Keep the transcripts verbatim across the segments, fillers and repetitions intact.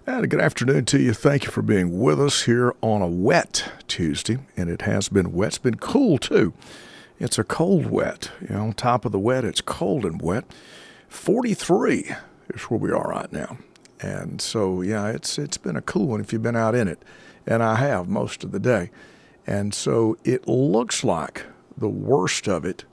And good afternoon to you. Thank you for being with us here on a wet Tuesday. And it has been wet. It's been cool, too. It's a cold wet. You know, on top of the wet, it's cold and wet. forty-three is where we are right now. And so, yeah, it's it's been a cool one if you've been out in it. And I have most of the day. And so it looks like the worst of it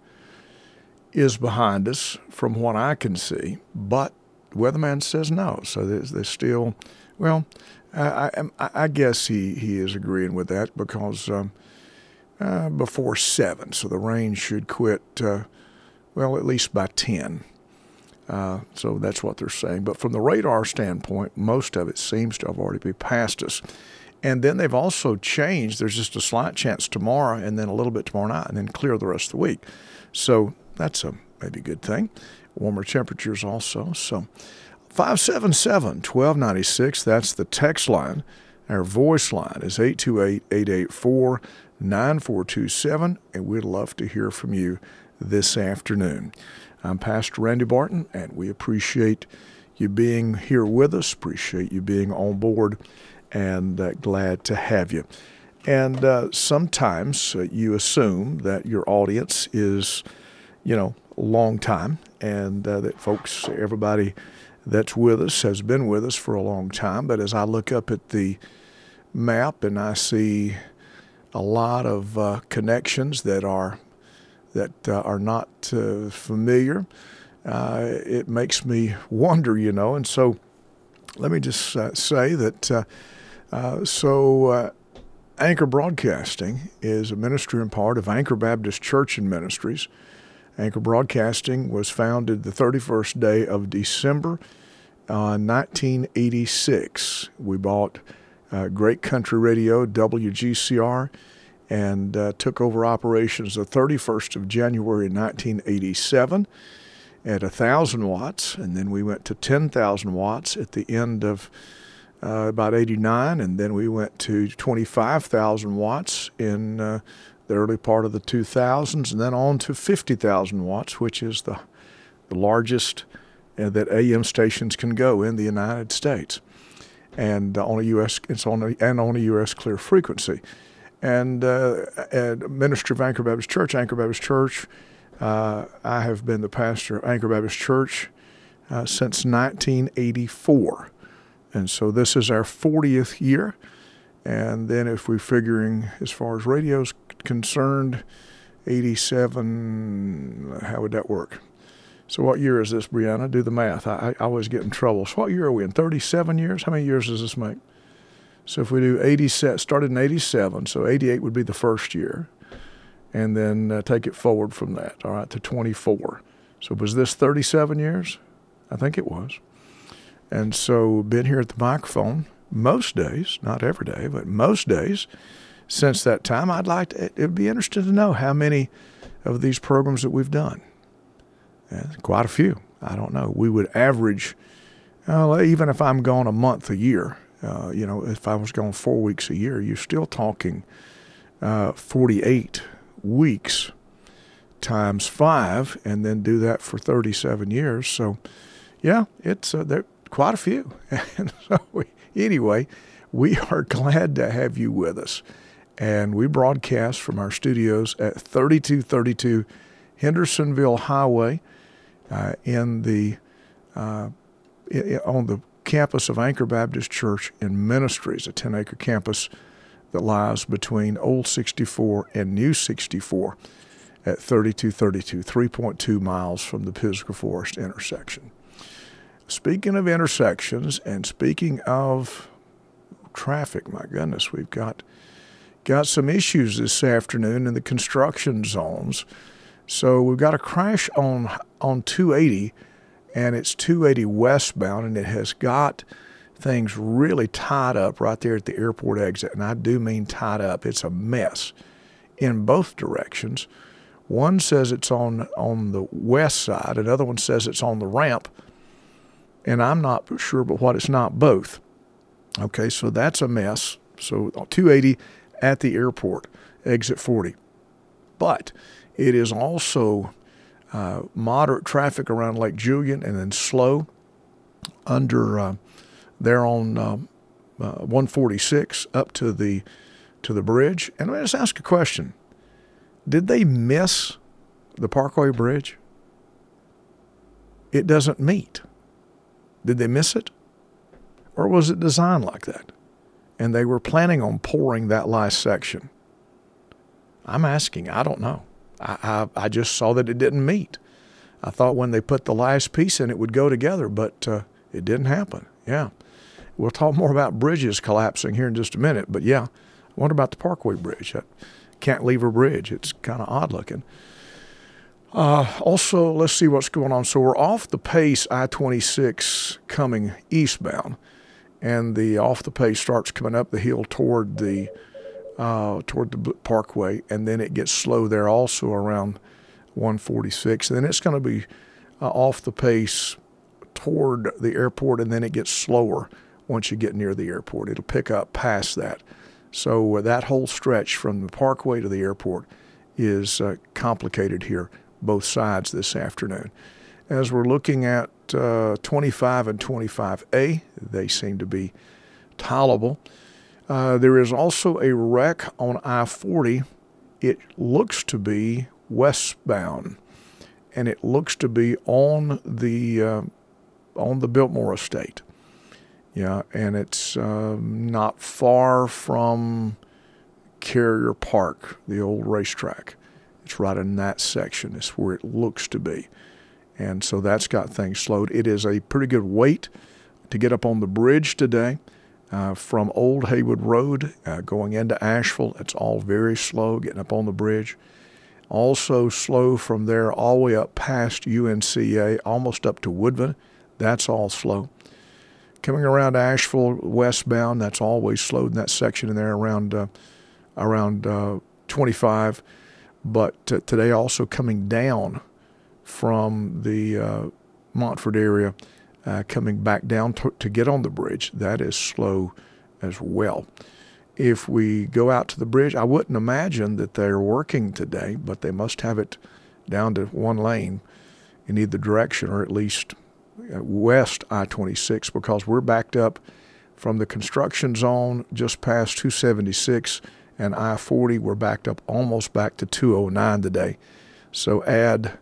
is behind us from what I can see. But the weatherman says no. So there's, there's still... Well, I, I, I guess he, he is agreeing with that because um, uh, before seven, so the rain should quit, uh, well, at least by ten. Uh, so that's what they're saying. But from the radar standpoint, most of it seems to have already been past us. And then they've also changed. There's just a slight chance tomorrow and then a little bit tomorrow night and then clear the rest of the week. So that's a maybe good thing. Warmer temperatures also. So five seven seven, one two nine six, that's the text line. Our voice line is eight two eight, eight eight four, nine four two seven, and we'd love to hear from you this afternoon. I'm Pastor Randy Barton, and we appreciate you being here with us, appreciate you being on board, and uh, glad to have you. And uh, sometimes uh, you assume that your audience is, you know, a long time, and uh, that folks, everybody that's with us has been with us for a long time. But as I look up at the map and I see a lot of uh, connections that are that uh, are not uh, familiar, uh, it makes me wonder, you know. And so let me just uh, say that uh, uh, so uh, Anchor Broadcasting is a ministry and part of Anchor Baptist Church and Ministries. Anchor Broadcasting was founded the thirty-first day of December, uh, nineteen eighty-six. We bought uh, Great Country Radio, W G C R, and uh, took over operations the thirty-first of January, nineteen eighty-seven at one thousand watts, and then we went to ten thousand watts at the end of uh, about eighty-nine, and then we went to twenty-five thousand watts in uh, the early part of the two thousands, and then on to fifty thousand watts, which is the, the largest uh, that A M stations can go in the United States, and uh, on a U S it's on a, and on a U S clear frequency. And uh, at Ministry of Anchor Baptist Church, Anchor Baptist Church, uh, I have been the pastor of Anchor Baptist Church uh, since nineteen eighty-four, and so this is our fortieth year. And then if we're figuring as far as radio's concerned, eighty-seven, how would that work? So what year is this, Brianna? Do the math. I, I always get in trouble. So what year are we in? thirty-seven years? How many years does this make? So if we do eighty-seven, started in eighty-seven, so eighty-eight would be the first year. And then uh, take it forward from that, all right, to twenty-four. So was this thirty-seven years? I think it was. And so been here at the microphone most days, not every day, but most days since that time. I'd like to, it would be interesting to know how many of these programs that we've done. Yeah, quite a few. I don't know. We would average, uh, even if I'm gone a month a year, uh, you know, if I was gone four weeks a year, you're still talking uh, forty-eight weeks times five, and then do that for thirty-seven years. So, yeah, it's uh, there quite a few. And so we, anyway, we are glad to have you with us. And we broadcast from our studios at thirty-two thirty-two Hendersonville Highway uh, in the uh, on the campus of Anchor Baptist Church and Ministries, a ten-acre campus that lies between Old sixty-four and New sixty-four at thirty-two thirty-two, three point two miles from the Pisgah Forest intersection. Speaking of intersections and speaking of traffic, my goodness, we've got got some issues this afternoon in the construction zones. So we've got a crash on on two eighty, and it's two eighty westbound, and it has got things really tied up right there at the airport exit. And I do mean tied up. It's a mess in both directions. One says it's on on the west side. Another one says it's on the ramp. And I'm not sure but what it's not both. Okay, so that's a mess. So two eighty at the airport, exit forty. But it is also uh, moderate traffic around Lake Julian, and then slow under uh, there on um, uh, one forty-six up to the to the bridge. And let me just ask a question. Did they miss the Parkway Bridge? It doesn't meet. Did they miss it? Or was it designed like that? And they were planning on pouring that last section. I'm asking. I don't know. I, I, I just saw that it didn't meet. I thought when they put the last piece in, it would go together, but uh, it didn't happen. Yeah. We'll talk more about bridges collapsing here in just a minute, but yeah, I wonder about the Parkway Bridge. That Cantilever Bridge. It's kind of odd looking. Uh, also, let's see what's going on. So we're off the pace I twenty-six coming eastbound, and the off the pace starts coming up the hill toward the uh, toward the Parkway, and then it gets slow there also around one forty-six. And then it's going to be uh, off the pace toward the airport, and then it gets slower once you get near the airport. It'll pick up past that. So uh, that whole stretch from the Parkway to the airport is uh, complicated here, both sides this afternoon. As we're looking at uh, twenty-five and twenty-five A, they seem to be tolerable. Uh, there is also a wreck on I forty. It looks to be westbound, and it looks to be on the uh, on the Biltmore Estate. Yeah, and it's um, not far from Carrier Park, the old racetrack. It's right in that section. It's where it looks to be. And so that's got things slowed. It is a pretty good wait to get up on the bridge today uh, from Old Haywood Road uh, going into Asheville. It's all very slow getting up on the bridge. Also slow from there all the way up past U N C A, almost up to Woodville. That's all slow. Coming around Asheville westbound, that's always slowed in that section in there around uh, around uh, twenty-five. But uh, today also coming down from the uh, Montford area, uh, coming back down to, to get on the bridge, that is slow as well. If we go out to the bridge, I wouldn't imagine that they're working today, but they must have it down to one lane in either direction, or at least west I twenty-six, because we're backed up from the construction zone just past two seventy-six and I forty. We're backed up almost back to two oh nine today. So add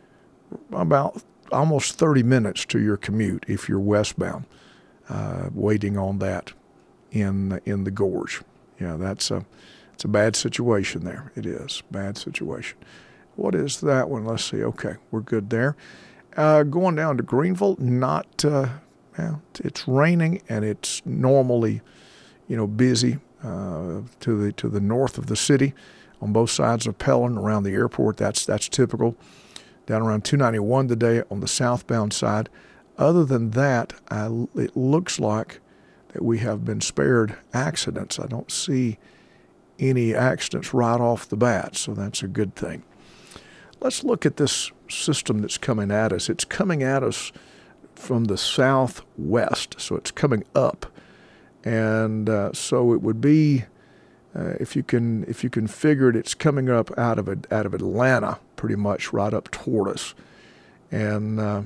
about almost thirty minutes to your commute if you're westbound, uh, waiting on that in in the gorge. Yeah, that's a it's a bad situation there. It is bad situation. What is that one? Let's see. Okay, we're good there. Uh, going down to Greenville, not, uh, well, it's raining and it's normally, you know, busy uh, to the to the north of the city on both sides of Pelham around the airport. That's that's typical. Down around two ninety-one today on the southbound side. Other than that, I, it looks like that we have been spared accidents. I don't see any accidents right off the bat, so that's a good thing. Let's look at this system that's coming at us. It's coming at us from the southwest, so it's coming up, and uh, so it would be, uh, if you can if you can figure it, it's coming up out of out of Atlanta, pretty much right up toward us, and uh,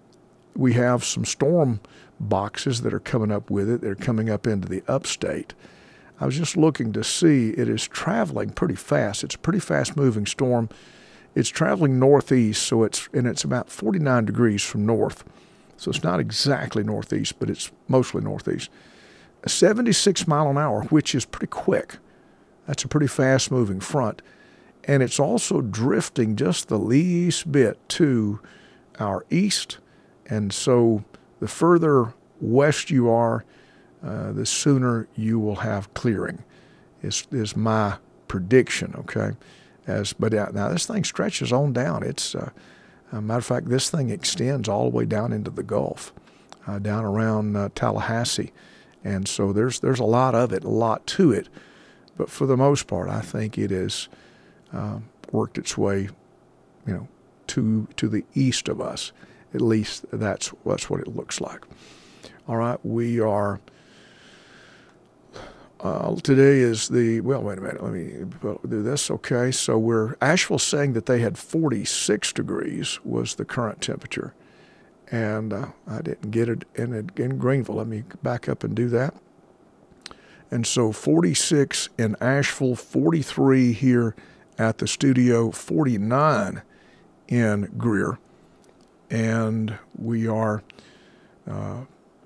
we have some storm boxes that are coming up with it. They're coming up into the upstate. I was just looking to see, it is traveling pretty fast. It's a pretty fast-moving storm. It's traveling northeast, so it's and it's about forty-nine degrees from north. So it's not exactly northeast, but it's mostly northeast. seventy-six mile an hour, which is pretty quick. That's a pretty fast-moving front. And it's also drifting just the least bit to our east. And so the further west you are, uh, the sooner you will have clearing, is, is my prediction, okay? As, but uh, now this thing stretches on down. It's, uh, a matter of fact, this thing extends all the way down into the Gulf, uh, down around uh, Tallahassee, and so there's there's a lot of it, a lot to it. But for the most part, I think it has uh, worked its way, you know, to to the east of us. At least that's that's what it looks like. All right, we are. Uh, today is the, well, wait a minute, let me do this, okay. So we're, Asheville saying that they had forty-six degrees was the current temperature, and uh, I didn't get it in, in Greenville. Let me back up and do that. And so forty-six in Asheville, forty-three here at the studio, forty-nine in Greer. And we are, uh,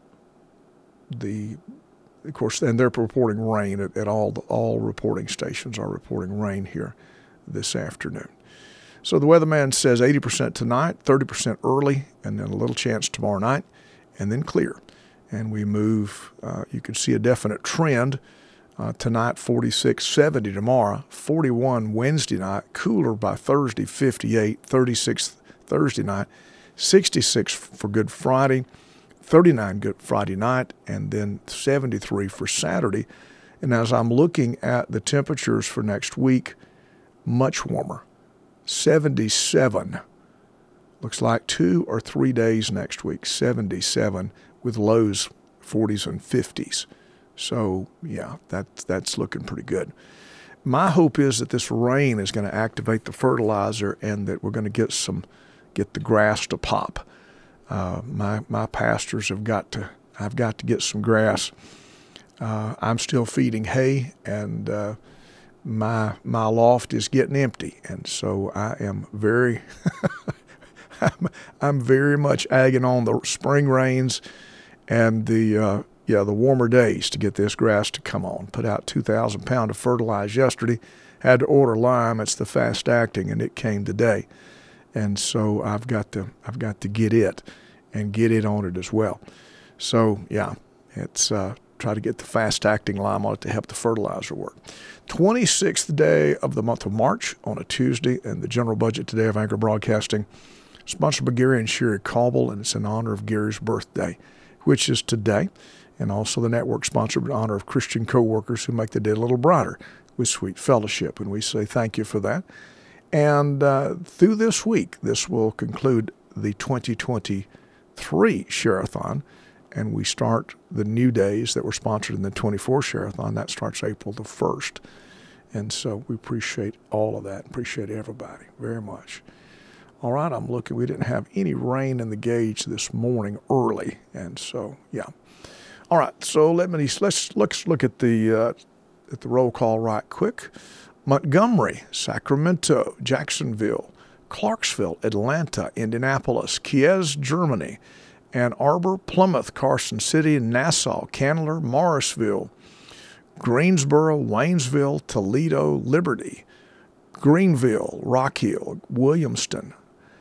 the, of course, and they're reporting rain at, at all, the, all reporting stations are reporting rain here this afternoon. So the weatherman says eighty percent tonight, thirty percent early, and then a little chance tomorrow night, and then clear. And we move, uh, you can see a definite trend. Uh, tonight, forty-six, seventy tomorrow, forty-one Wednesday night, cooler by Thursday, fifty-eight, thirty-six Thursday night, sixty-six for Good Friday, thirty-nine Good Friday night, and then seventy-three for Saturday. And as I'm looking at the temperatures for next week, much warmer, seventy-seven. Looks like two or three days next week, seventy-seven, with lows forties and fifties. So, yeah, that, that's looking pretty good. My hope is that this rain is going to activate the fertilizer and that we're going to get some, get the grass to pop. Uh, my my pastures have got to, I've got to get some grass. Uh, I'm still feeding hay, and uh, my my loft is getting empty, and so I am very, I'm, I'm very much egging on the spring rains and the uh, yeah the warmer days to get this grass to come on. Put out two thousand pounds of fertilizer yesterday. Had to order lime. It's the fast acting, and it came today. And so I've got to I've got to get it and get it on it as well. So yeah, it's uh, try to get the fast acting lime on it to help the fertilizer work. twenty-sixth day of the month of March on a Tuesday, and the general budget today of Anchor Broadcasting, sponsored by Gary and Sherry Cauble, and it's in honor of Gary's birthday, which is today, and also the network sponsored in honor of Christian co-workers who make the day a little brighter with Sweet Fellowship, and we say thank you for that. And uh, through this week, this will conclude the twenty twenty-three Share-a-thon, and we start the new days that were sponsored in the twenty-four Share-a-thon. That starts April the first. And so we appreciate all of that. Appreciate everybody very much. All right, I'm looking. We didn't have any rain in the gauge this morning early, and so, yeah. All right, so let me, let's, let's look at the, uh, at the roll call right quick. Montgomery, Sacramento, Jacksonville, Clarksville, Atlanta, Indianapolis, Kiev, Germany, Ann Arbor, Plymouth, Carson City, Nassau, Candler, Morrisville, Greensboro, Waynesville, Toledo, Liberty, Greenville, Rock Hill, Williamston,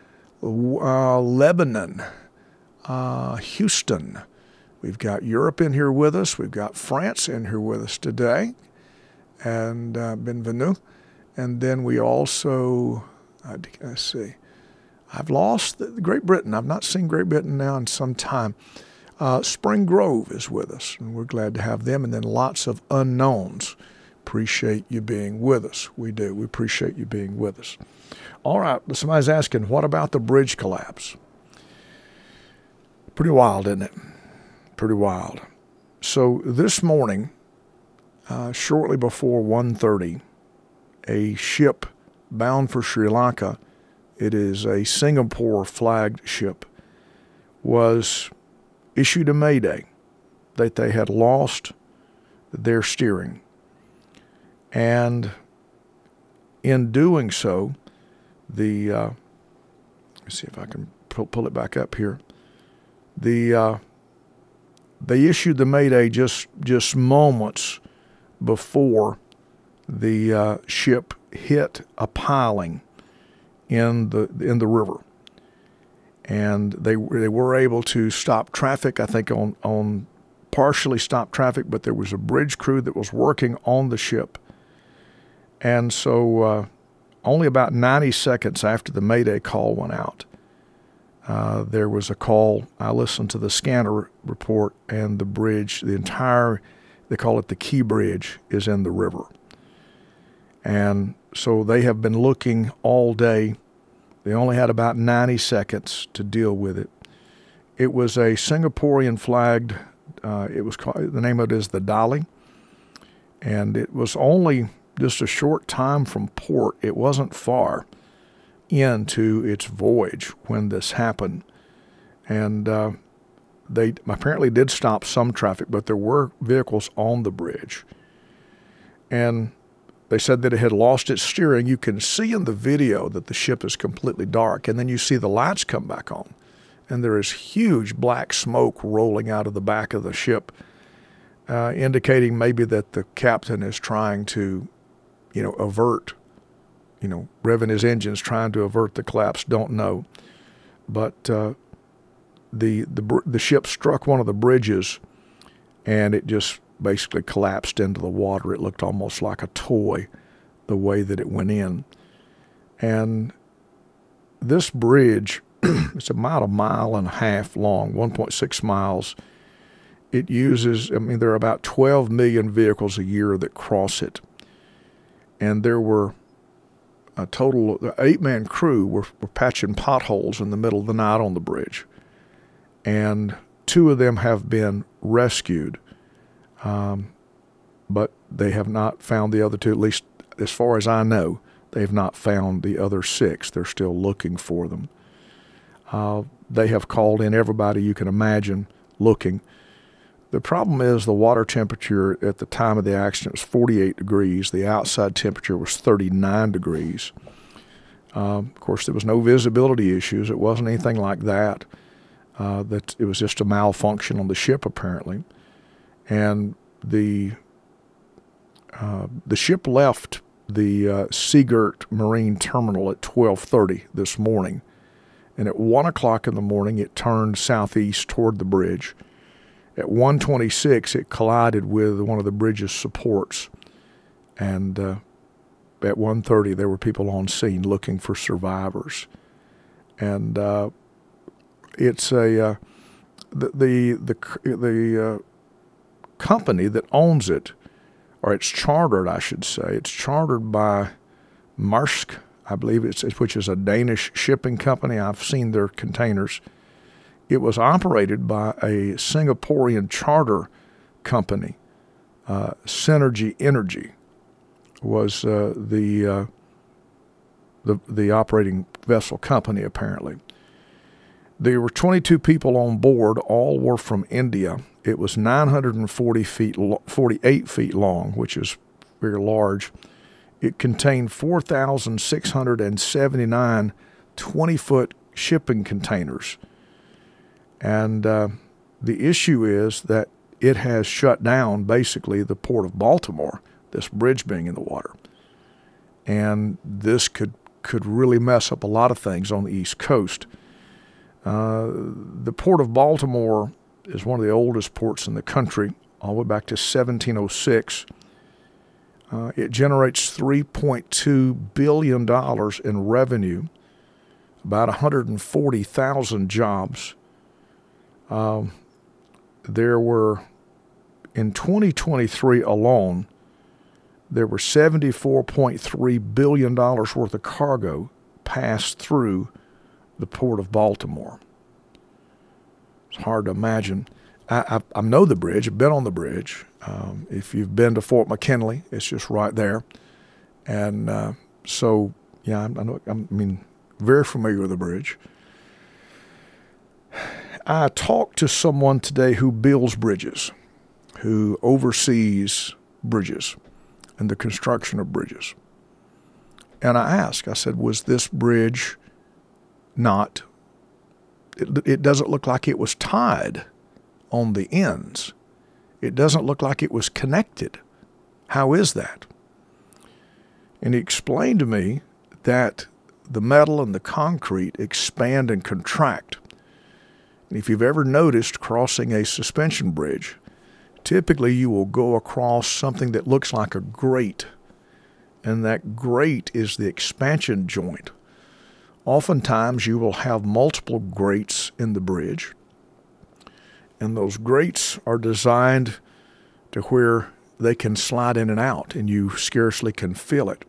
uh, Lebanon, uh, Houston. We've got Europe in here with us. We've got France in here with us today. And uh, bienvenue. And then we also, uh, let's see, I've lost the, Great Britain. I've not seen Great Britain now in some time. Uh, Spring Grove is with us, and we're glad to have them. And then lots of unknowns. Appreciate you being with us. We do. We appreciate you being with us. All right. Somebody's asking, what about the bridge collapse? Pretty wild, isn't it? Pretty wild. So this morning, uh, shortly before one thirty, a ship bound for Sri Lanka, it is a Singapore-flagged ship, was issued a mayday that they had lost their steering. And in doing so, the, uh, let's see if I can pull, pull it back up here. The, uh, they issued the mayday just, just moments before the uh, ship hit a piling in the, in the river. And they, they were able to stop traffic, I think on, on partially stop traffic, but there was a bridge crew that was working on the ship. And so uh, only about ninety seconds after the Mayday call went out, uh, there was a call. I listened to the scanner report, and the bridge, the entire, they call it the Key Bridge, is in the river. And so they have been looking all day. They only had about ninety seconds to deal with it. It was a Singaporean flagged, uh, it was called, the name of it is the Dali, and it was only just a short time from port. It wasn't far into its voyage when this happened. And uh, they apparently did stop some traffic, but there were vehicles on the bridge. And they said that it had lost its steering. You can see in the video that the ship is completely dark, and then you see the lights come back on. And there is huge black smoke rolling out of the back of the ship, uh, indicating maybe that the captain is trying to, you know, avert, you know, revving his engines, trying to avert the collapse. Don't know. But uh, the, the, the ship struck one of the bridges, and it just basically collapsed into the water. It looked almost like a toy, the way that it went in. And this bridge, it's about a mile and a half long, one point six miles. It uses, I mean, there are about twelve million vehicles a year that cross it. And there were a total, the eight-man crew were, were patching potholes in the middle of the night on the bridge. And two of them have been rescued. Um, but they have not found the other two, at least as far as I know. They have not found the other six. They're still looking for them. Uh, they have called in everybody you can imagine looking. The problem is the water temperature at the time of the accident was forty-eight degrees. The outside temperature was thirty-nine degrees. Um, of course, there was no visibility issues. It wasn't anything like that. Uh, that it was just a malfunction on the ship, apparently. And the uh, the ship left the uh, Seagirt Marine Terminal at twelve thirty this morning. And at one o'clock in the morning, it turned southeast toward the bridge. At one twenty-six, it collided with one of the bridge's supports. And uh, at one thirty, there were people on scene looking for survivors. And uh, it's a uh, the the the, the uh, company that owns it, or it's chartered, I should say. It's chartered by Maersk, I believe, it's which is a Danish shipping company. I've seen their containers. It was operated by a Singaporean charter company. Uh, Synergy Energy was uh, the, uh, the the operating vessel company, apparently. There were twenty-two people on board. All were from India. It was nine hundred forty feet, forty-eight feet long, which is very large. It contained four thousand six hundred seventy-nine twenty-foot shipping containers. And uh, the issue is that it has shut down, basically, the port of Baltimore, this bridge being in the water. And this could, could really mess up a lot of things on the East Coast. Uh, the port of Baltimore is one of the oldest ports in the country, all the way back to seventeen oh six. Uh, it generates three point two billion dollars in revenue, about one hundred forty thousand jobs. Um, there were, in twenty twenty-three alone, there were seventy-four point three billion dollars worth of cargo passed through the port of Baltimore. It's hard to imagine. I, I, I know the bridge. I've been on the bridge. Um, if you've been to Fort McKinley, it's just right there. And uh, so, yeah, I, I know. I mean, very familiar with the bridge. I talked to someone today who builds bridges, who oversees bridges and the construction of bridges. And I asked, I said, was this bridge not, it, it doesn't look like it was tied on the ends. It doesn't look like it was connected. How is that? And he explained to me that the metal and the concrete expand and contract. And if you've ever noticed crossing a suspension bridge, typically you will go across something that looks like a grate, and that grate is the expansion joint. Oftentimes you will have multiple grates in the bridge, and those grates are designed to where they can slide in and out, and you scarcely can feel it.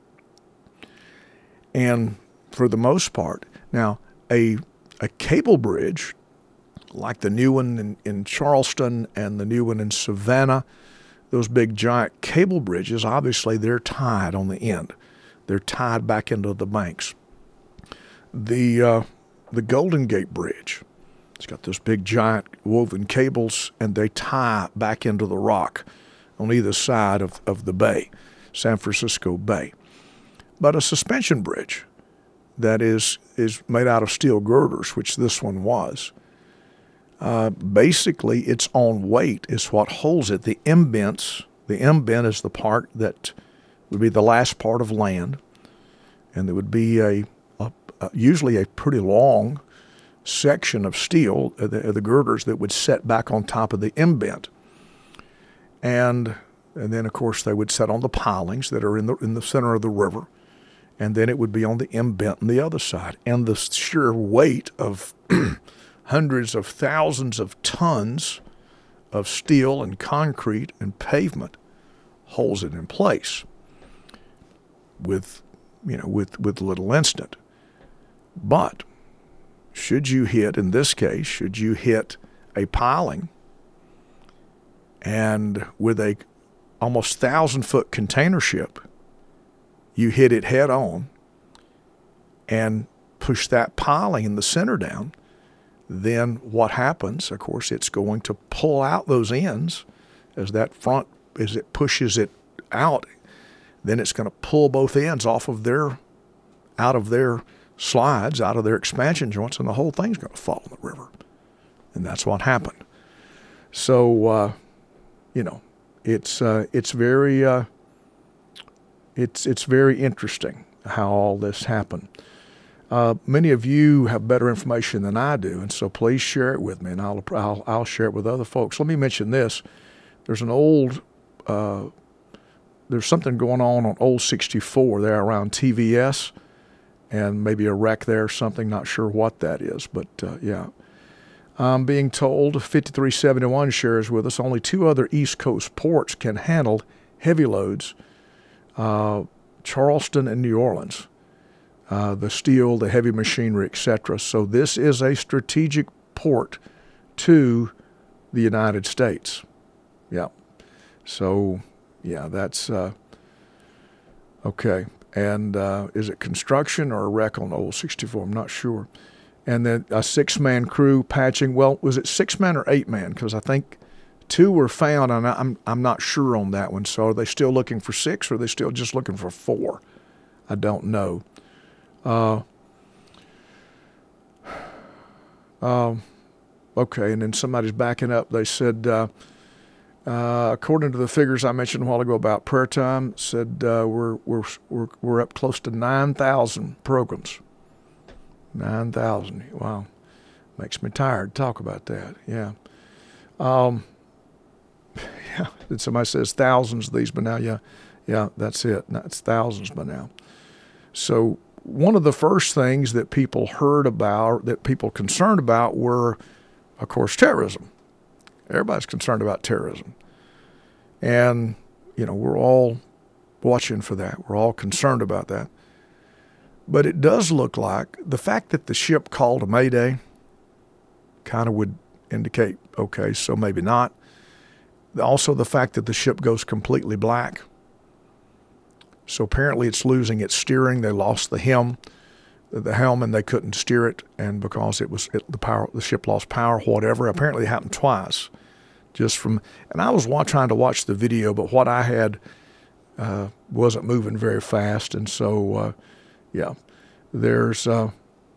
And for the most part, now a a cable bridge, like the new one in, in Charleston and the new one in Savannah, those big giant cable bridges, obviously they're tied on the end. They're tied back into the banks. The uh, the Golden Gate Bridge It's got this big giant woven cables, and they tie back into the rock on either side of, of the bay, San Francisco Bay. But a suspension bridge that is, is made out of steel girders, which this one was, uh, basically its own weight is what holds it. The embents, the embent is the part that would be the last part of land, and there would be a, a, a usually a pretty long section of steel, uh, the, uh, the girders that would set back on top of the embent. And and then, of course, they would set on the pilings that are in the in the center of the river, and then it would be on the embent on the other side. And the sheer weight of hundreds of thousands of tons of steel and concrete and pavement holds it in place with, you know, with, with little incident. But should you hit, in this case, should you hit a piling and with a almost thousand-foot container ship, you hit it head on and push that piling in the center down, then what happens, of course, it's going to pull out those ends as that front, as it pushes it out, then it's going to pull both ends off of their, out of their slides, out of their expansion joints, and the whole thing's going to fall in the river. And that's what happened. So, uh, you know, it's uh, it's very uh, it's it's very interesting how all this happened. Uh, many of you have better information than I do, and so please share it with me, and I'll I'll, I'll share it with other folks. Let me mention this: there's an old uh, there's something going on on Old sixty-four there around T V S, and maybe a wreck there or something. Not sure what that is, but uh, yeah. I'm being told fifty-three seventy-one shares with us. Only two other East Coast ports can handle heavy loads, uh, Charleston and New Orleans, uh, the steel, the heavy machinery, et cetera. So this is a strategic port to the United States. Yeah. So, yeah, that's uh, okay. And uh, is it construction or a wreck on Old sixty-four? I'm not sure. And then a six-man crew patching. Well, was it six-man or eight-man? Because I think two were found, and I'm I'm not sure on that one. So are they still looking for six, or are they still just looking for four? I don't know. Uh, uh, okay, and then somebody's backing up. They said, uh, uh, according to the figures I mentioned a while ago about prayer time, said uh, we're we're we're we're up close to nine thousand programs. nine thousand. Wow. Makes me tired to talk about that. Yeah. Um, yeah. Somebody says thousands of these, but now, yeah, yeah, that's it. It's thousands by now. So one of the first things that people heard about, that people concerned about were, of course, terrorism. Everybody's concerned about terrorism. And, you know, we're all watching for that. We're all concerned about that. But it does look like the fact that the ship called a mayday kind of would indicate, okay, so maybe not. Also, the fact that the ship goes completely black. So apparently it's losing its steering. They lost the helm, the helm, and they couldn't steer it. And because it was it, the power, the ship lost power, whatever. Apparently it happened twice. Just from, and I was wa- trying to watch the video, but what I had uh, wasn't moving very fast, and so. Uh, Yeah, there's, uh,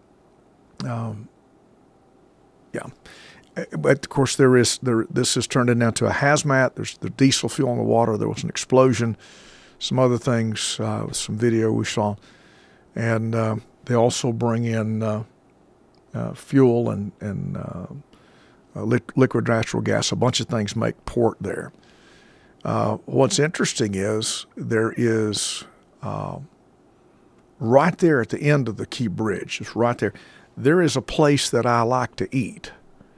um, yeah, but of course there is, there, this has turned into a hazmat. There's the diesel fuel in the water. There was an explosion, some other things, uh, some video we saw. And uh, they also bring in uh, uh, fuel and, and uh, uh, li- liquid natural gas. A bunch of things make port there. Uh, what's interesting is there is... Uh, right there at the end of the Key Bridge, it's right there, there is a place that I like to eat.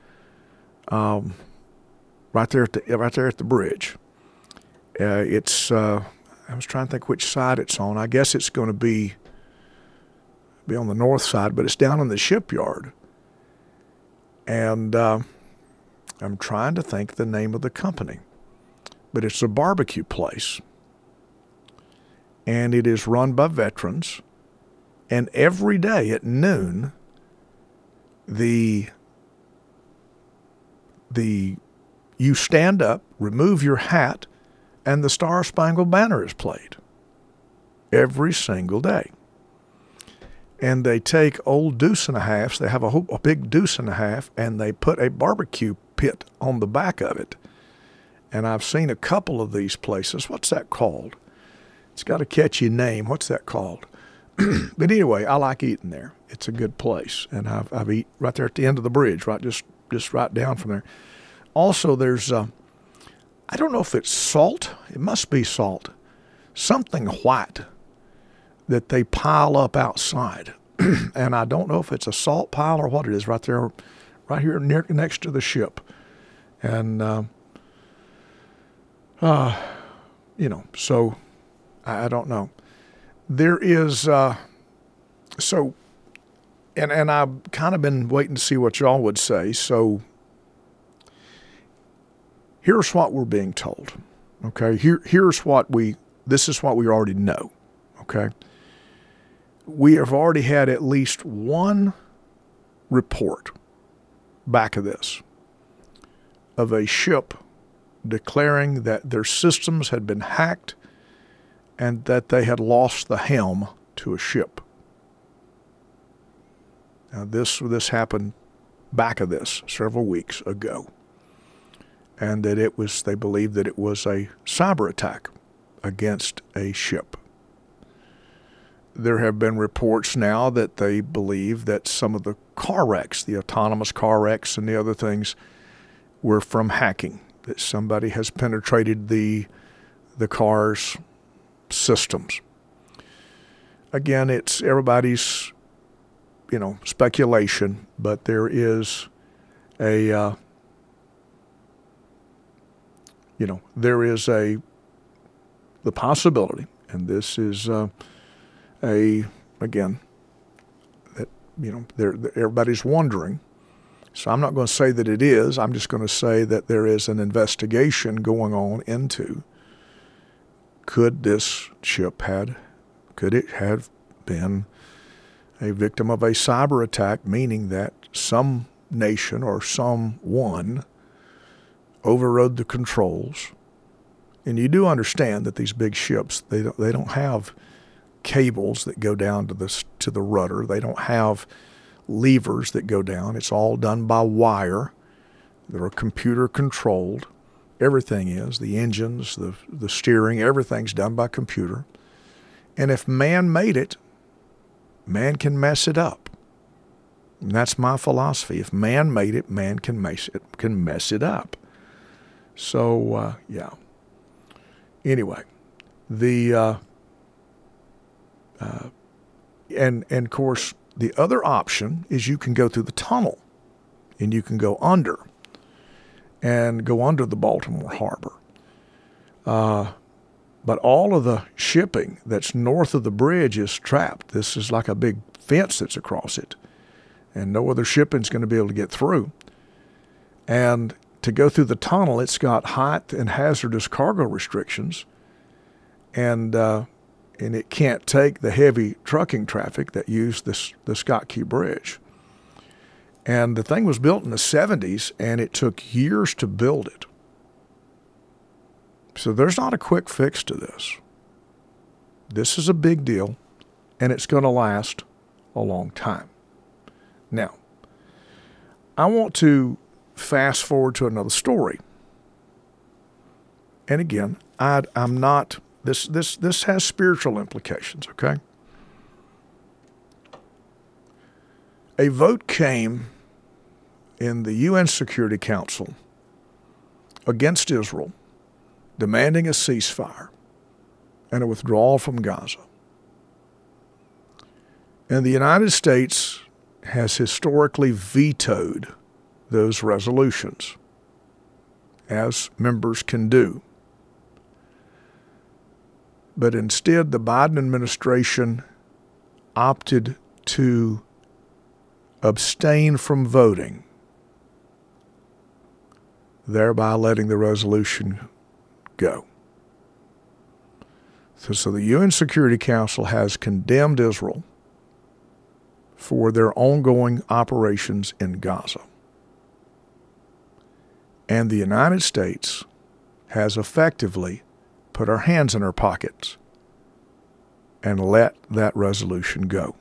Um, right there at the right there at the bridge. Uh, it's uh, I was trying to think which side it's on. I guess it's going to be be on the north side, but it's down in the shipyard. And uh, I'm trying to think the name of the company, but it's a barbecue place, and it is run by veterans. And every day at noon, the the you stand up, remove your hat, and the Star Spangled Banner is played every single day. And they take old deuce and a halves, they have a, whole, a big deuce and a half, and they put a barbecue pit on the back of it. And I've seen a couple of these places. What's that called? It's got a catchy name. What's that called? But anyway, I like eating there. It's a good place. And I've, I've eaten right there at the end of the bridge, right, just, just right down from there. Also, there's, uh, I don't know if it's salt. It must be salt. Something white that they pile up outside. And I don't know if it's a salt pile or what it is right there, right here near, next to the ship. And, uh, uh, you know, so I, I don't know. There is, uh, so, and, and I've kind of been waiting to see what y'all would say. So here's what we're being told. Okay. Here, here's what we, this is what we already know. Okay. We have already had at least one report back of this of a ship declaring that their systems had been hacked and that they had lost the helm to a ship. Now this, this happened back of this several weeks ago, and that it was, they believed that it was a cyber attack against a ship. There have been reports now that they believe that some of the car wrecks, the autonomous car wrecks and the other things, were from hacking, that somebody has penetrated the the car's systems. Again, it's everybody's, you know, speculation, but there is a, uh, you know, there is a, the possibility, and this is, uh, a, again, that, you know, there, everybody's wondering. So I'm not going to say that it is. I'm just going to say that there is an investigation going on into, could this ship had, could it have been a victim of a cyber attack, meaning that some nation or someone overrode the controls. And you do understand that these big ships, they don't, they don't have cables that go down to the to the rudder. They don't have levers that go down. It's all done by wire. They're computer controlled. Everything is. The engines, the the steering, everything's done by computer. And if man made it, man can mess it up. And that's my philosophy. If man made it, man can mess it can mess it up. So uh, yeah. Anyway, the uh, Uh, and, and of course, the other option is you can go through the tunnel and you can go under and go under the Baltimore Harbor. Uh, but all of the shipping that's north of the bridge is trapped. This is like a big fence that's across it, and no other shipping is going to be able to get through. And to go through the tunnel, it's got height and hazardous cargo restrictions, and uh, and it can't take the heavy trucking traffic that use this the Scott Key Bridge. And the thing was built in the seventies, and it took years to build it. So there's not a quick fix to this. This is a big deal, and it's going to last a long time. Now, I want to fast forward to another story. And again, I, I'm not, this, this, this has spiritual implications, okay? A vote came in the U N Security Council against Israel, demanding a ceasefire and a withdrawal from Gaza. And the United States has historically vetoed those resolutions, as members can do. But instead, the Biden administration opted to abstain from voting, thereby letting the resolution go. So, so the U N Security Council has condemned Israel for their ongoing operations in Gaza. And the United States has effectively put our hands in our pockets and let that resolution go.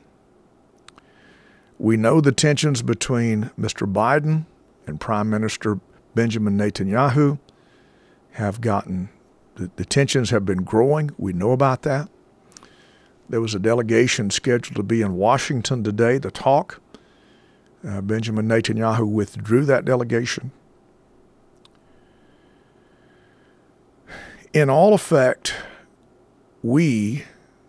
We know the tensions between Mister Biden and Prime Minister Benjamin Netanyahu have gotten, the, the tensions have been growing. We know about that. There was a delegation scheduled to be in Washington today to talk. Uh, Benjamin Netanyahu withdrew that delegation. In all effect, we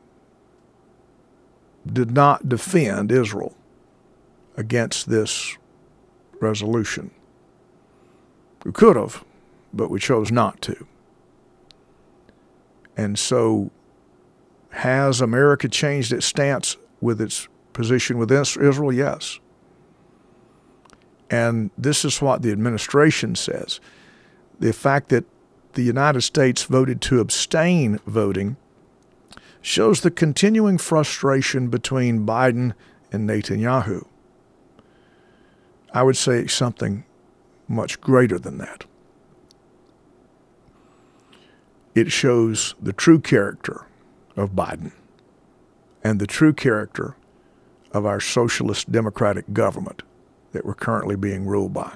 did not defend Israel against this resolution. We could have, but we chose not to. And so, has America changed its stance with its position with Israel? Yes. And this is what the administration says. The fact that the United States voted to abstain voting shows the continuing frustration between Biden and Netanyahu. I would say something much greater than that. It shows the true character of Biden and the true character of our socialist democratic government that we're currently being ruled by.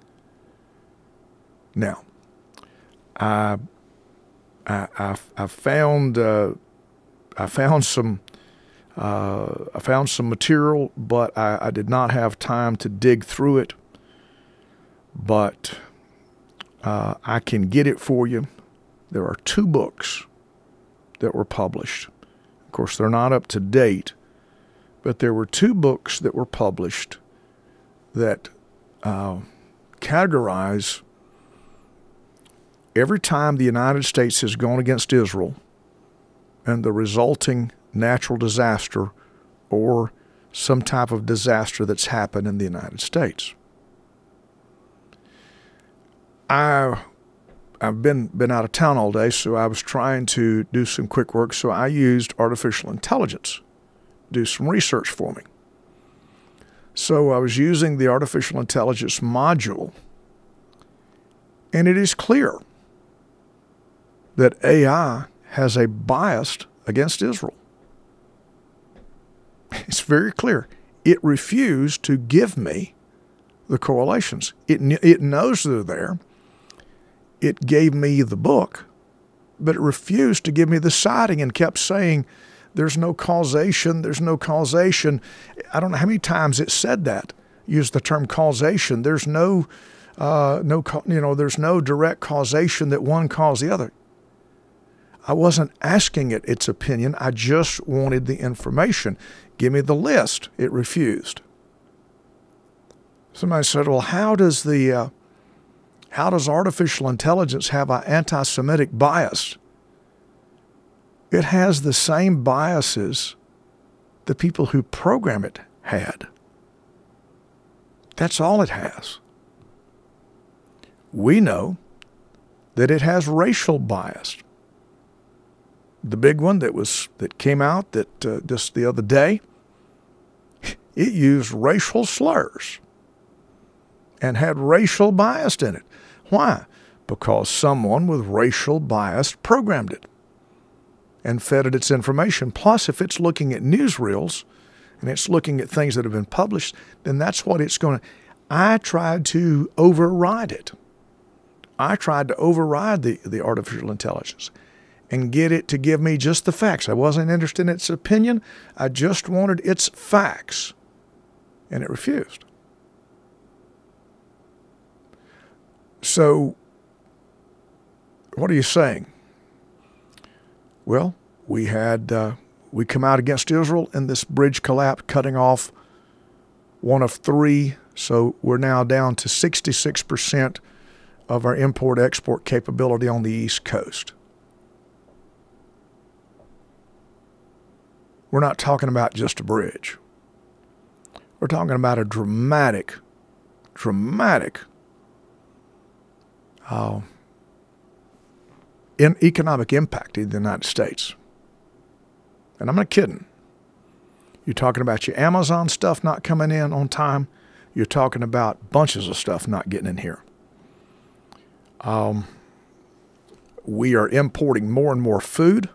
Now, I, I, I, I found uh, I found some uh, I found some material, but I, I did not have time to dig through it. But uh, I can get it for you. There are two books that were published. Of course, they're not up to date, but there were two books that were published that uh, categorize every time the United States has gone against Israel and the resulting natural disaster or some type of disaster that's happened in the United States. I, I've been, been out of town all day, so I was trying to do some quick work, so I used artificial intelligence to do some research for me. So I was using the artificial intelligence module, and it is clear that A I has a bias against Israel. It's very clear. It refused to give me the correlations. It, it knows they're there. It gave me the book, but it refused to give me the citing and kept saying, there's no causation, there's no causation. I don't know how many times it said that, used the term causation. There's no, uh, no, you know, there's no direct causation that one caused the other. I wasn't asking it its opinion. I just wanted the information. Give me the list. It refused. Somebody said, well, how does the, uh, how does artificial intelligence have an anti-Semitic bias? It has the same biases the people who program it had. That's all it has. We know that it has racial bias. The big one that was that came out that uh, just the other day, it used racial slurs and had racial bias in it. Why? Because someone with racial bias programmed it and fed it its information. Plus, if it's looking at newsreels and it's looking at things that have been published, then that's what it's going to. I tried to override it. I tried to override the, the artificial intelligence and get it to give me just the facts. I wasn't interested in its opinion. I just wanted its facts. And it refused. So, what are you saying? Well, we had, uh, we come out against Israel and this bridge collapse, cutting off one of three. So we're now down to sixty-six percent of our import-export capability on the East Coast. We're not talking about just a bridge. We're talking about a dramatic, dramatic uh, in economic impact in the United States. And I'm not kidding. You're talking about your Amazon stuff not coming in on time. You're talking about bunches of stuff not getting in here. Um, we are importing more and more food.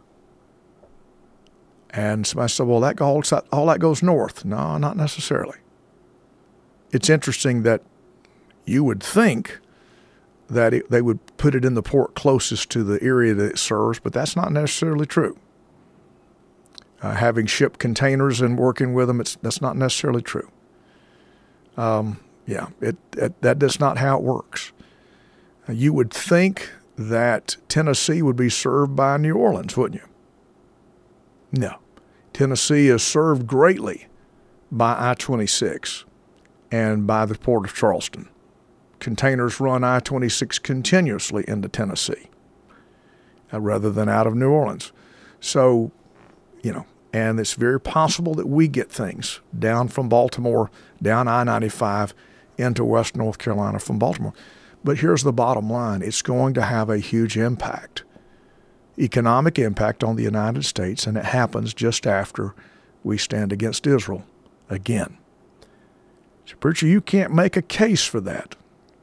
And somebody said, well, that all, all that goes north. No, not necessarily. It's interesting that you would think that it, they would put it in the port closest to the area that it serves, but that's not necessarily true. Uh, having shipped containers and working with them, it's, that's not necessarily true. Um, yeah, it, it that that's not how it works. Uh, you would think that Tennessee would be served by New Orleans, wouldn't you? No. Tennessee is served greatly by I twenty-six and by the Port of Charleston. Containers run I twenty-six continuously into Tennessee uh, rather than out of New Orleans. So, you know, and it's very possible that we get things down from Baltimore, down I ninety-five into West North Carolina from Baltimore. But here's the bottom line. It's going to have a huge impact, economic impact on the United States, and it happens just after we stand against Israel again. So, preacher, you can't make a case for that.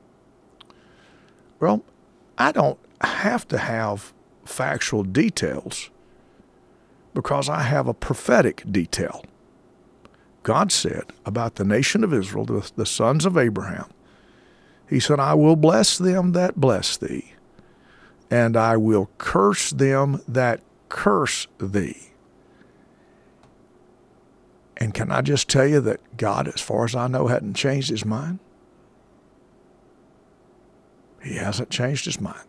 Well, I don't have to have factual details because I have a prophetic detail. God said about the nation of Israel, the, the sons of Abraham, he said, I will bless them that bless thee, and I will curse them that curse thee. And can I just tell you that God, as far as I know, hadn't changed his mind? He hasn't changed his mind.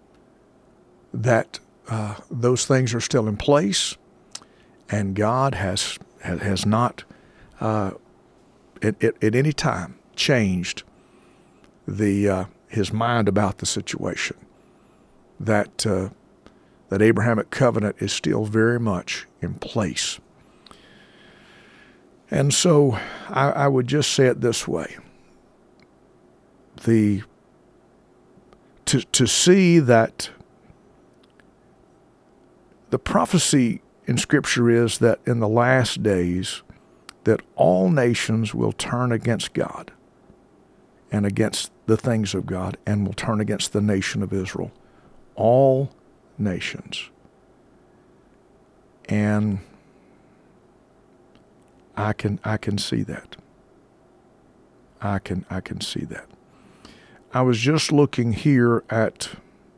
That uh, those things are still in place, and God has has not uh, at, at, at any time changed the uh, his mind about the situation. That uh, that Abrahamic covenant is still very much in place. And so I, I would just say it this way. The to to see that the prophecy in Scripture is that in the last days that all nations will turn against God and against the things of God and will turn against the nation of Israel. All nations. And I can I can see that. I can I can see that. I was just looking here at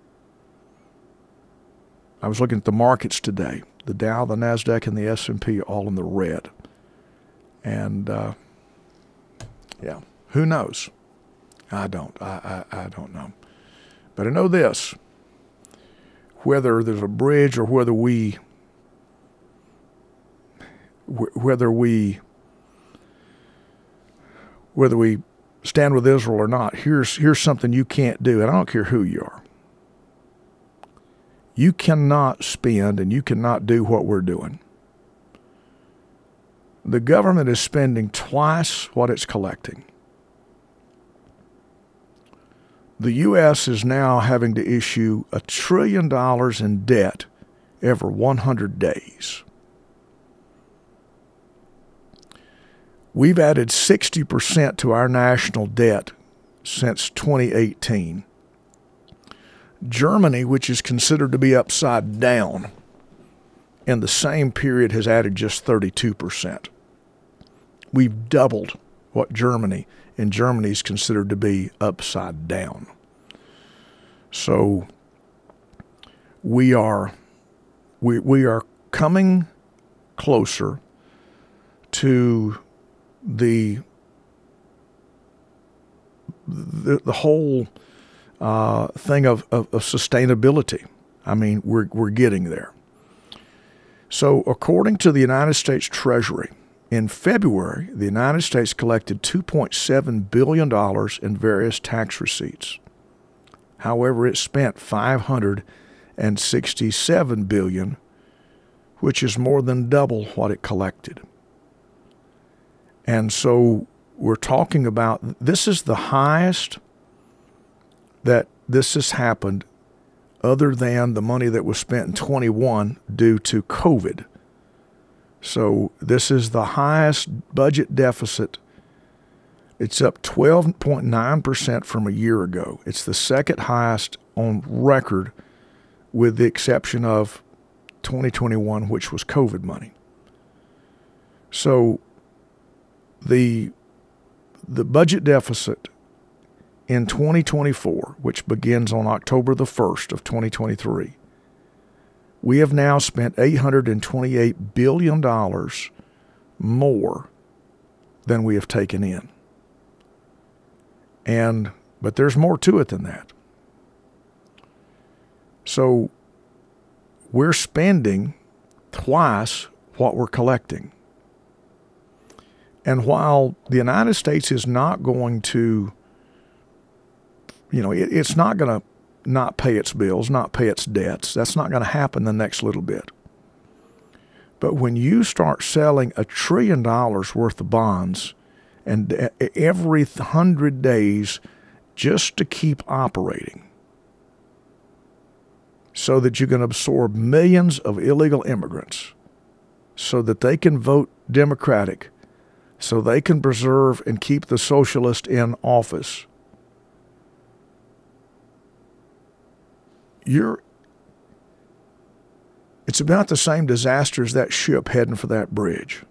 I was looking at the markets today. The Dow, the NASDAQ, and the S and P all in the red. And uh, yeah, who knows? I don't. I, I I don't know. But I know this. Whether there's a bridge or whether we whether we whether we stand with Israel or not, here's here's something you can't do, and I don't care who you are. You cannot spend and you cannot do what we're doing. The government is spending twice what it's collecting. The U S is now having to issue a trillion dollars in debt every one hundred days. We've added sixty percent to our national debt since twenty eighteen. Germany, which is considered to be upside down, in the same period has added just thirty-two percent. We've doubled what Germany, and Germany is considered to be upside down. So we are we we are coming closer to the the, the whole uh, thing of, of, of sustainability. I mean, we're we're getting there. So according to the United States Treasury, in February, the United States collected two point seven billion dollars in various tax receipts. However, it spent five hundred sixty-seven billion dollars, which is more than double what it collected. And so we're talking about, this is the highest that this has happened other than the money that was spent in twenty-one due to COVID. So this is the highest budget deficit It's up twelve point nine percent from a year ago. It's the second highest on record, with the exception of twenty twenty-one, which was COVID money. So the the budget deficit in twenty twenty-four, which begins on October the first of twenty twenty-three, we have now spent eight hundred twenty-eight billion dollars more than we have taken in. And but there's more to it than that. So we're spending twice what we're collecting. And while the United States is not going to, you know, it, it's not going to not pay its bills, not pay its debts. That's not going to happen the next little bit. But when you start selling a trillion dollars worth of bonds, and every hundred days just to keep operating, so that you can absorb millions of illegal immigrants, so that they can vote Democratic, so they can preserve and keep the socialist in office, you're it's about the same disaster as that ship heading for that bridge.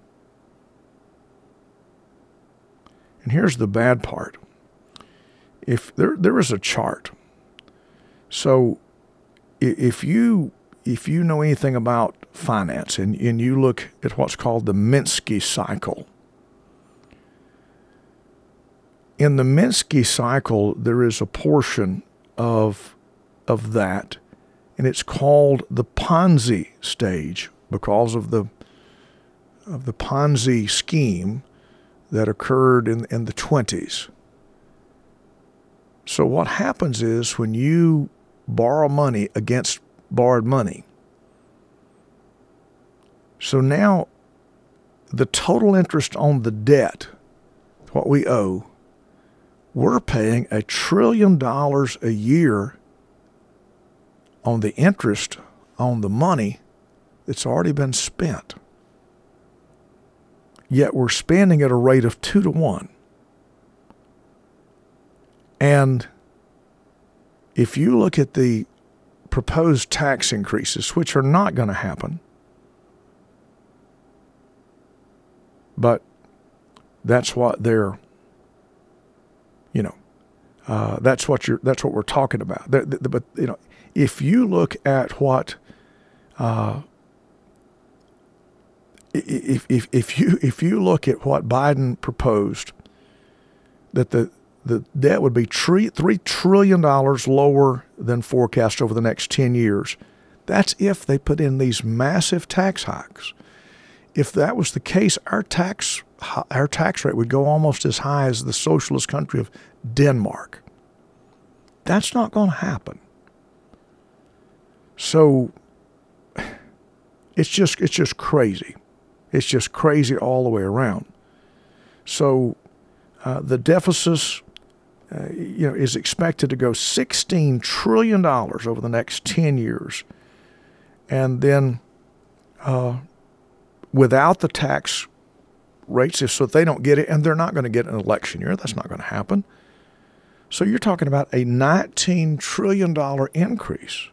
And here's the bad part. If there there is a chart. So if you if you know anything about finance and, and you look at what's called the Minsky cycle. In the Minsky cycle, there is a portion of of that, and it's called the Ponzi stage because of the of the Ponzi scheme that occurred in, in the twenties. So what happens is when you borrow money against borrowed money, so now the total interest on the debt, what we owe, we're paying a trillion dollars a year on the interest on the money that's already been spent. Yet we're spending at a rate of two to one. And if you look at the proposed tax increases, which are not going to happen, but that's what they're, you know, uh, that's what you're, that's what we're talking about. The, the, the, but you know, if you look at what, uh, If, if if you if you look at what Biden proposed, that the the debt would be three three trillion dollars lower than forecast over the next ten years. That's if they put in these massive tax hikes. If that was the case, our tax our tax rate would go almost as high as the socialist country of Denmark. That's not going to happen. So it's just it's just crazy. It's just crazy all the way around. So uh, the deficit, uh, you know, is expected to go sixteen trillion dollars over the next ten years, and then uh, without the tax rates, if so, if they don't get it, and they're not going to get an election year, that's not going to happen. So you're talking about a nineteen trillion dollars increase.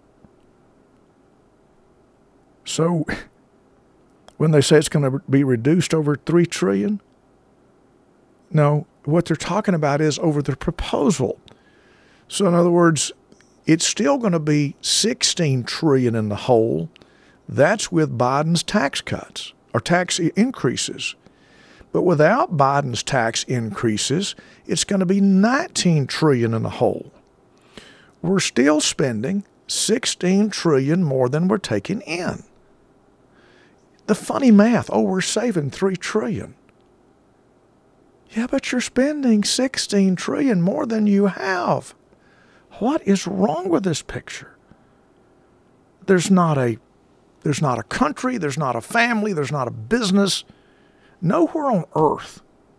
So when they say it's going to be reduced over three trillion dollars, no, what they're talking about is over the proposal. So in other words, it's still going to be sixteen trillion dollars in the hole. That's with Biden's tax cuts or tax increases. But without Biden's tax increases, it's going to be nineteen trillion dollars in the hole. We're still spending sixteen trillion dollars more than we're taking in. The funny math, oh, we're saving three trillion dollars. Yeah, but you're spending sixteen trillion dollars more than you have. What is wrong with this picture? There's not a there's not a country, there's not a family, there's not a business. Nowhere on earth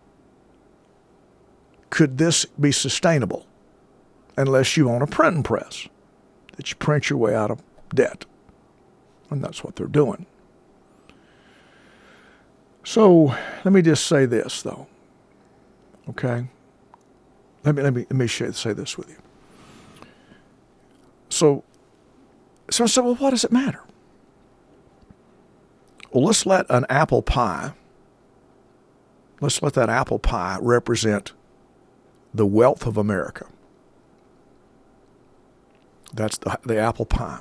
could this be sustainable unless you own a printing press that you print your way out of debt. And that's what they're doing. So let me just say this, though, okay? let me let me let me say this with you. So, so I said, well, what does it matter? Well, let's let an apple pie, let's let that apple pie represent the wealth of America. That's the, the apple pie.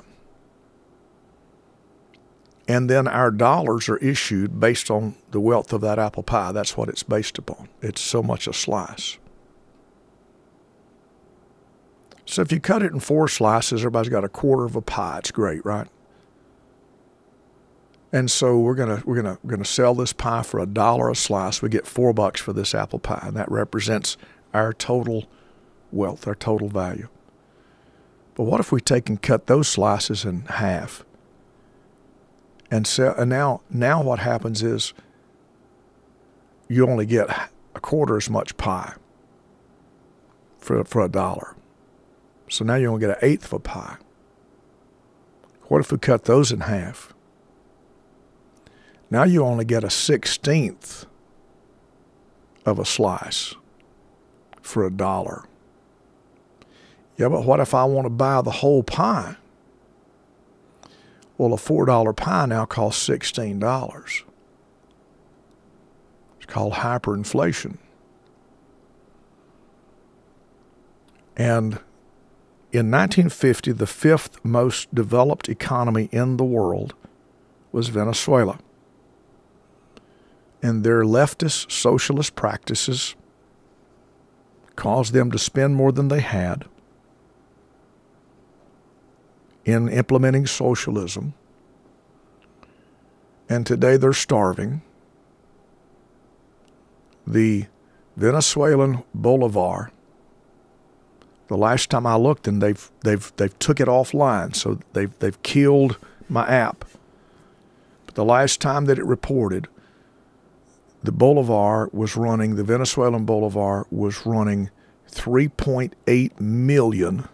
And then our dollars are issued based on the wealth of that apple pie. That's what it's based upon. It's so much a slice. So if you cut it in four slices, everybody's got a quarter of a pie. It's great, right? And so we're gonna we're gonna we're gonna sell this pie for a dollar a slice. We get four bucks for this apple pie, and that represents our total wealth, our total value. But what if we take and cut those slices in half? And so and now now what happens is you only get a quarter as much pie for for a dollar. So now you only get an eighth of a pie. What if we cut those in half? Now you only get a sixteenth of a slice for a dollar. Yeah, but what if I want to buy the whole pie? Well, a four dollar pie now costs sixteen dollars. It's called hyperinflation. And in nineteen fifty, the fifth most developed economy in the world was Venezuela. And their leftist socialist practices caused them to spend more than they had in implementing socialism. And today they're starving. The Venezuelan bolivar, the last time I looked, and they've they've they've took it offline, so they've they've killed my app. But the last time that it reported, the bolivar was running, the Venezuelan bolivar was running three point eight million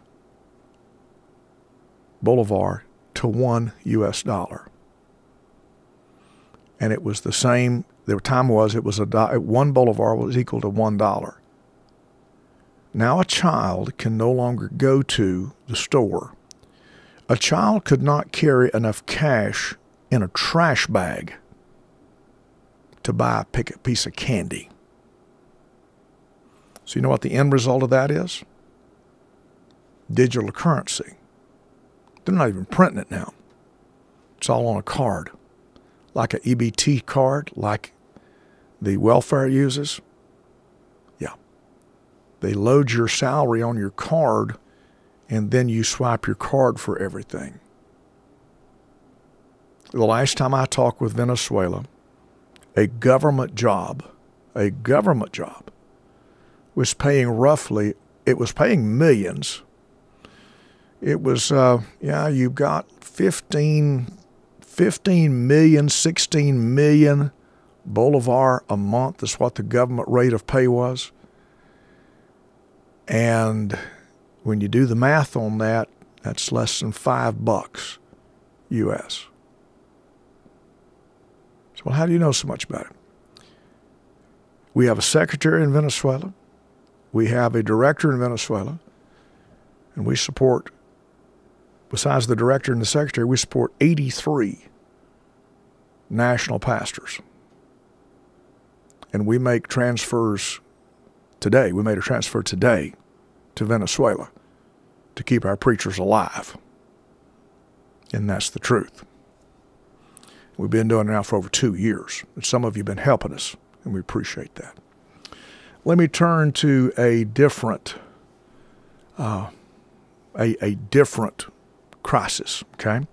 bolivar to one U S dollar. And it was the same, the time was, it was a do, one bolivar was equal to one dollar. Now a child can no longer go to the store. A child could not carry enough cash in a trash bag to buy a piece of candy. So you know what the end result of that is? Digital currency. They're not even printing it now. It's all on a card. Like an E B T card, like the welfare uses. Yeah. They load your salary on your card, and then you swipe your card for everything. The last time I talked with Venezuela, a government job, a government job, was paying roughly, it was paying millions. It was, uh, yeah, you've got fifteen, fifteen million, sixteen million bolivar a month is what the government rate of pay was. And when you do the math on that, that's less than five bucks U S. So, well, how do you know so much about it? We have a secretary in Venezuela. We have a director in Venezuela. And we support, besides the director and the secretary, we support eighty-three national pastors. And we make transfers today. We made a transfer today to Venezuela to keep our preachers alive. And that's the truth. We've been doing it now for over two years. And some of you have been helping us, and we appreciate that. Let me turn to a different, uh, a, a different crisis, okay?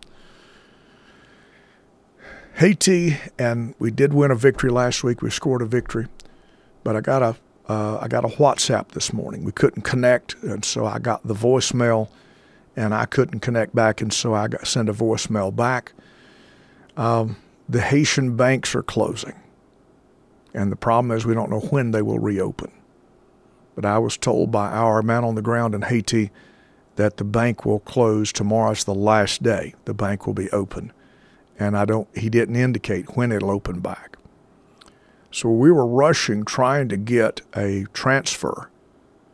Haiti, and we did win a victory last week. We scored a victory, but I got a uh, I got a WhatsApp this morning. We couldn't connect, and so I got the voicemail, and I couldn't connect back, and so I got sent a voicemail back. Um, the Haitian banks are closing, and the problem is we don't know when they will reopen. But I was told by our man on the ground in Haiti that the bank will close tomorrow. It's the last day the bank will be open. And I don't, he didn't indicate when it'll open back. So we were rushing, trying to get a transfer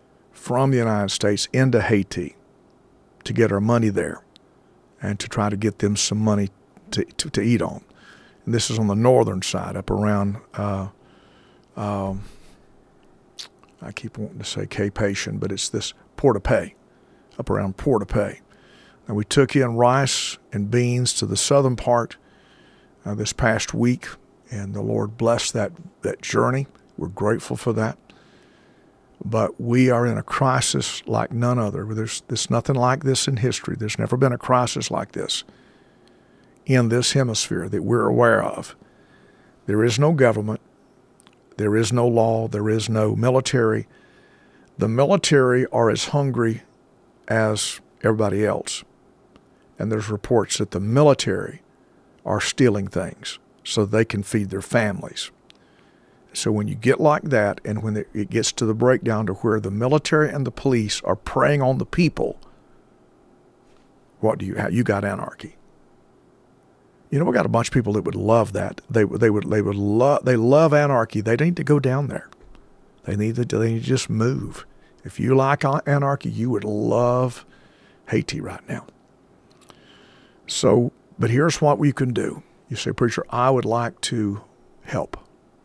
from the United States into Haiti to get our money there and to try to get them some money to, to, to eat on. And this is on the northern side, up around, uh, um, I keep wanting to say Cape Haitian, but it's this Port-au-Paix, up around Port-au-Paix. And we took in rice and beans to the southern part uh, this past week, and the Lord blessed that, that journey. We're grateful for that. But we are in a crisis like none other. There's, there's nothing like this in history. There's never been a crisis like this in this hemisphere that we're aware of. There is no government. There is no law. There is no military. The military are as hungry as everybody else. And there's reports that the military are stealing things so they can feed their families. So when you get like that, and when it gets to the breakdown to where the military and the police are preying on the people, what do you have? You got anarchy. You know, we got a bunch of people that would love that. They they would they would love they love anarchy. They need to go down there. They need to they need to just move. If you like anarchy, you would love Haiti right now. So, but here's what we can do. You say, preacher, I would like to help.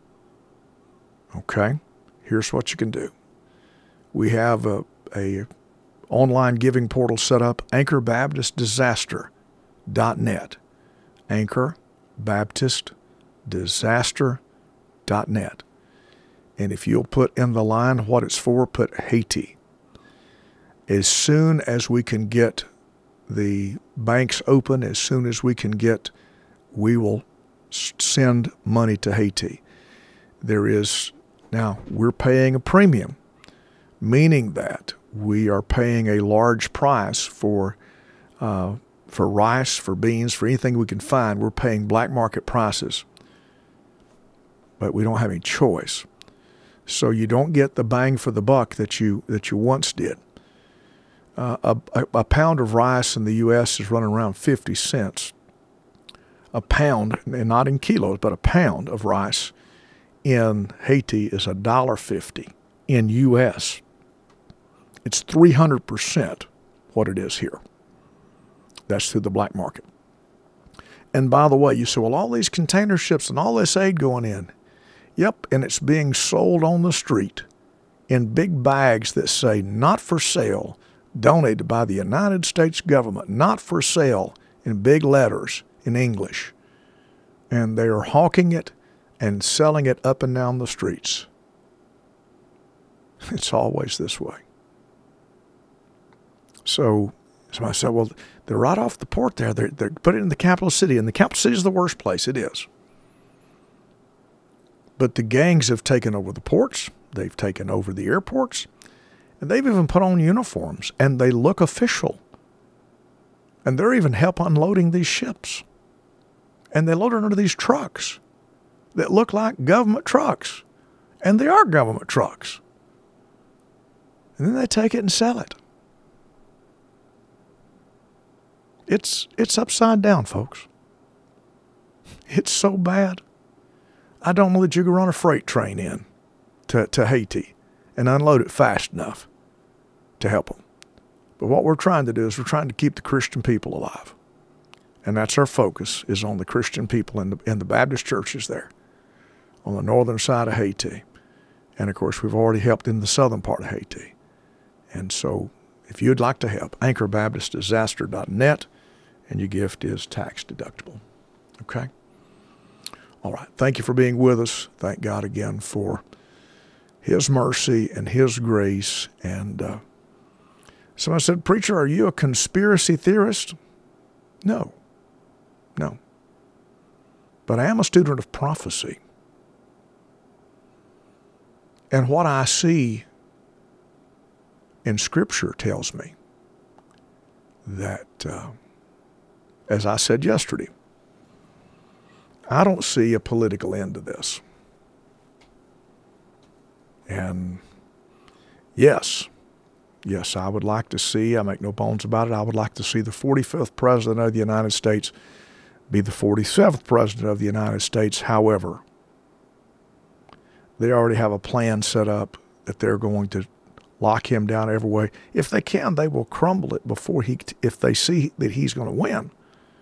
Okay, here's what you can do. We have a, a online giving portal set up, Anchor Baptist Disaster dot net. Anchor Baptist Disaster dot net. And if you'll put in the line what it's for, put Haiti. As soon as we can get the banks open, as soon as we can get, we will send money to Haiti. There is, now we're paying a premium, meaning that we are paying a large price for uh, for rice, for beans, for anything we can find. We're paying black market prices, but we don't have any choice. So you don't get the bang for the buck that you that you once did. Uh, a, a, a pound of rice in the U S is running around fifty cents. A pound, and not in kilos, but a pound of rice in Haiti is one dollar fifty in U S. It's three hundred percent what it is here. That's through the black market. And by the way, you say, well, all these container ships and all this aid going in. Yep, and it's being sold on the street in big bags that say, not for sale, donated by the United States government, not for sale, in big letters in English. And they are hawking it and selling it up and down the streets. It's always this way. So somebody said, well, they're right off the port there. They're, they're put it in the capital city, and the capital city is the worst place. It is. But the gangs have taken over the ports. They've taken over the airports. And they've even put on uniforms, and they look official. And they're even help unloading these ships. And they load it under these trucks that look like government trucks. And they are government trucks. And then they take it and sell it. It's it's upside down, folks. It's so bad. I don't know that you can run a freight train in to, to Haiti and unload it fast enough to help them. But what we're trying to do is we're trying to keep the Christian people alive. And that's our focus, is on the Christian people in the, in the Baptist churches there on the northern side of Haiti. And, of course, we've already helped in the southern part of Haiti. And so if you'd like to help, Anchor Baptist Disaster dot net, and your gift is tax deductible. Okay? All right. Thank you for being with us. Thank God again for His mercy and His grace. And uh, somebody said, preacher, are you a conspiracy theorist? No. No. But I am a student of prophecy. And what I see in Scripture tells me that, uh, as I said yesterday, I don't see a political end to this. And yes, yes, I would like to see, I make no bones about it, I would like to see the forty-fifth President of the United States be the forty-seventh President of the United States. However, they already have a plan set up that they're going to lock him down every way. If they can, they will crumble it before he, if they see that he's going to win.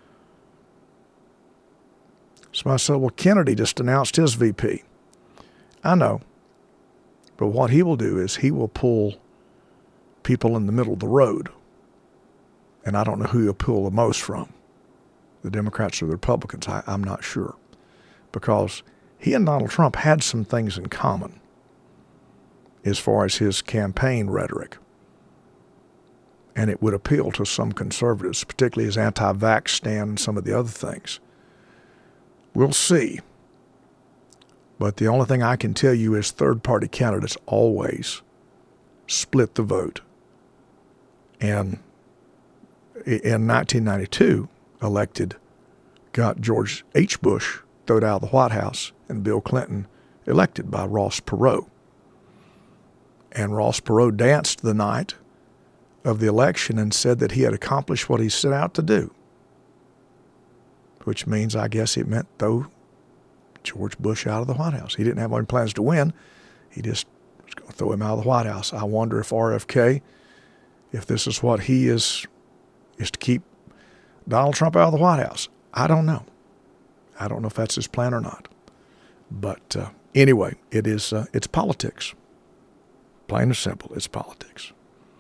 So I said, well, Kennedy just announced his V P. I know. But what he will do is he will pull people in the middle of the road. And I don't know who he'll pull the most from, the Democrats or the Republicans. I, I'm not sure. Because he and Donald Trump had some things in common as far as his campaign rhetoric. And it would appeal to some conservatives, particularly his anti-vax stand and some of the other things. We'll see. But the only thing I can tell you is third-party candidates always split the vote. And in nineteen ninety-two, elected, got George H. Bush thrown out of the White House and Bill Clinton elected by Ross Perot. And Ross Perot danced the night of the election and said that he had accomplished what he set out to do, which means I guess it meant throw George Bush out of the White House. He didn't have any plans to win. He just was going to throw him out of the White House. I wonder if R F K, if this is what he is, is to keep Donald Trump out of the White House. I don't know. I don't know if that's his plan or not. But uh, anyway, it is. Uh, it's politics. Plain and simple, it's politics.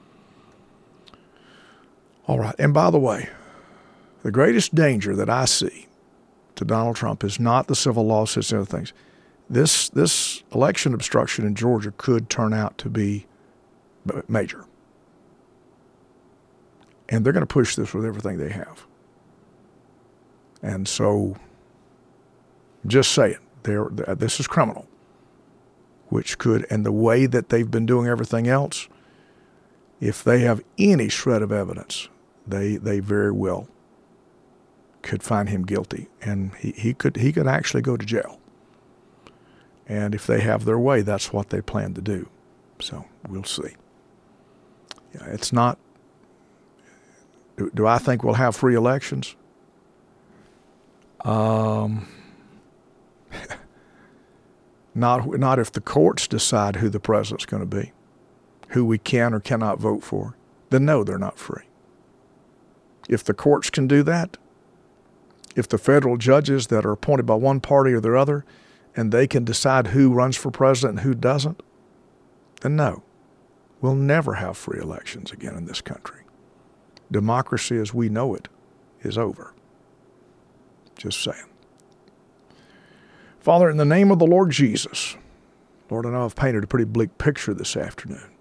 All right. And by the way, the greatest danger that I see to Donald Trump is not the civil lawsuits and other things. This this election obstruction in Georgia could turn out to be major. And they're going to push this with everything they have. And so, just saying, they're, they're, this is criminal, which could, and the way that they've been doing everything else, if they have any shred of evidence, they they very well could find him guilty, and he, he could he could actually go to jail. And if they have their way, that's what they plan to do. So we'll see. Yeah, it's not. Do, do I think we'll have free elections? Um, not not if the courts decide who the president's going to be, who we can or cannot vote for. Then no, they're not free. If the courts can do that, if the federal judges that are appointed by one party or the other, and they can decide who runs for president and who doesn't, then no, we'll never have free elections again in this country. Democracy as we know it is over. Just saying. Father, in the name of the Lord Jesus, Lord, I know I've painted a pretty bleak picture this afternoon.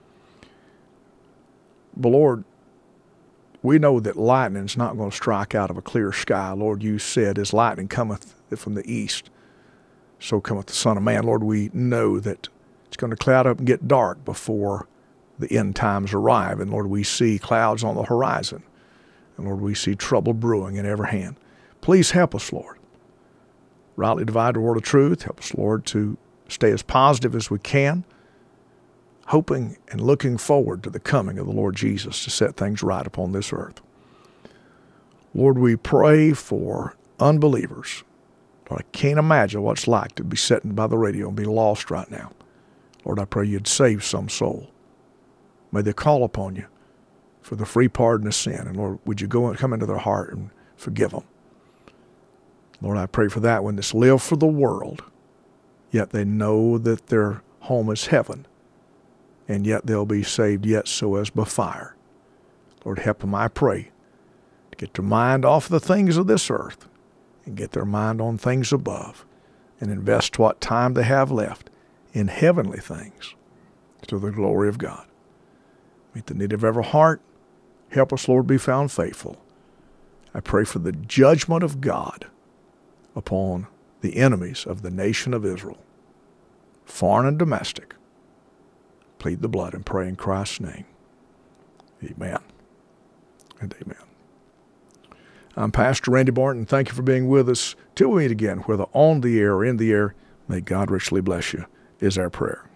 But Lord, we know that lightning's not going to strike out of a clear sky. Lord, you said, as lightning cometh from the east, so cometh the Son of Man. Lord, we know that it's going to cloud up and get dark before the end times arrive. And Lord, we see clouds on the horizon. And Lord, we see trouble brewing in every hand. Please help us, Lord. Rightly divide the word of truth. Help us, Lord, to stay as positive as we can, hoping and looking forward to the coming of the Lord Jesus to set things right upon this earth. Lord, we pray for unbelievers. Lord, I can't imagine what it's like to be sitting by the radio and be lost right now. Lord, I pray you'd save some soul. May they call upon you for the free pardon of sin. And Lord, would you go and come into their heart and forgive them? Lord, I pray for that when they live for the world, yet they know that their home is heaven, and yet they'll be saved yet so as by fire. Lord, help them, I pray, to get their mind off the things of this earth and get their mind on things above and invest what time they have left in heavenly things to the glory of God. Meet the need of every heart. Help us, Lord, be found faithful. I pray for the judgment of God upon the enemies of the nation of Israel, foreign and domestic. Plead the blood and pray in Christ's name. Amen and amen. I'm Pastor Randy Barton. Thank you for being with us. Till we meet again, whether on the air or in the air, may God richly bless you, is our prayer.